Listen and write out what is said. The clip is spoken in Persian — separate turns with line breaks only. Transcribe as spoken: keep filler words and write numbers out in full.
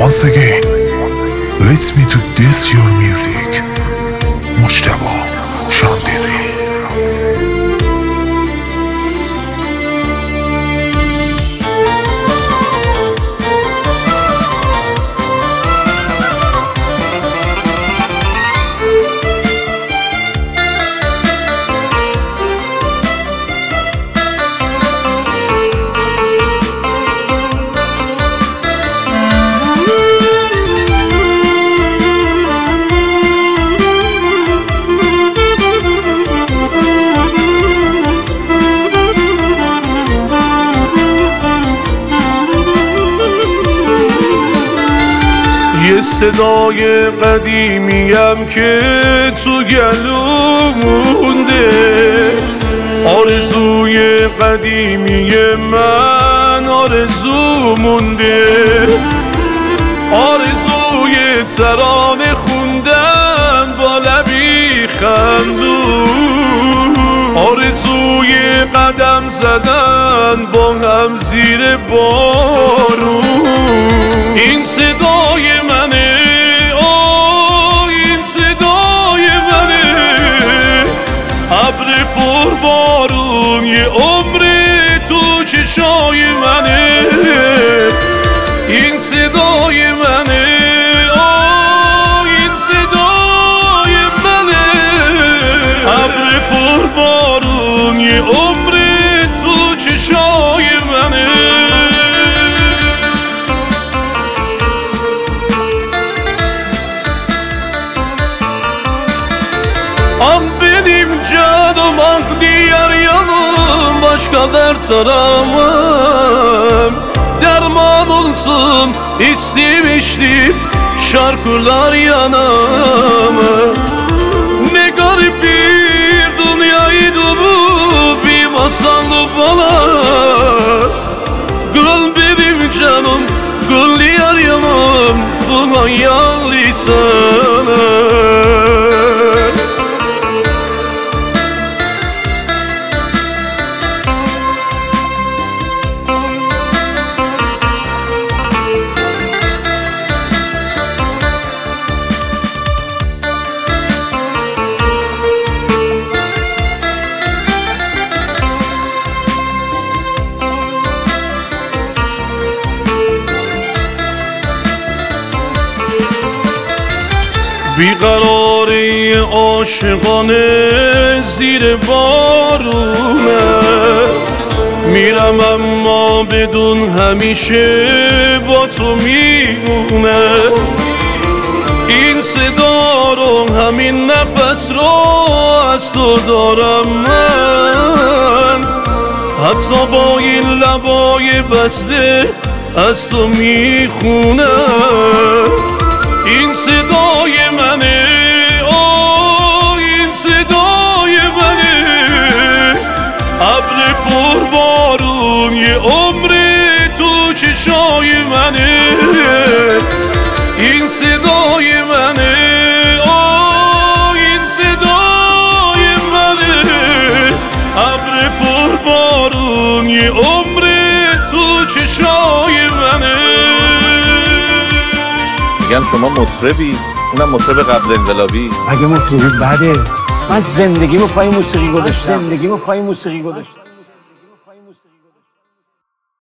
Once again, let's me to this your music. مجتبی شاندیزی.
یه صدای قدیمیم که تو گلو مونده، آرزوی قدیمی من آرزو مونده، آرزوی ترانه خوندن با لبی خندون، آرزوی قدم زدن با هم زیر بارون. این صدای منه، آه این صدای منه، ابر پر بارون یه عمر تو چشای منه. این صدای منه، آه این صدای منه، ابر پر بارون یه عمر تو چشای منه. An benim canım ak diyar yanım, başka dert aramam. Derman olsun istemiştim şarkılar yanama. Ne garip bir dünyaydı bu, bir masaldı bana. Gül benim canım, gül diyar yanım, bu hayali sana. بیقراری عاشقانه زیر بارونه، میرم اما بدون همیشه با تو میمونه. این صدا رو همین نفس رو از تو دارم من، حتی با این لبای بسته از تو میخونم. این صدای منه، آه این صدای منه، ابر پر بارون یه عمر تو چشای منه. این صدای منه، آه این صدای منه، ابر پر بارون یه عمر تو چشای منه.
میگم شما مطربی، اونم مطرب قبل انقلابی.
اگه مطربی بده، من زندگیمو پای موسیقی گذاشتم، زندگیمو پای موسیقی گذاشتم.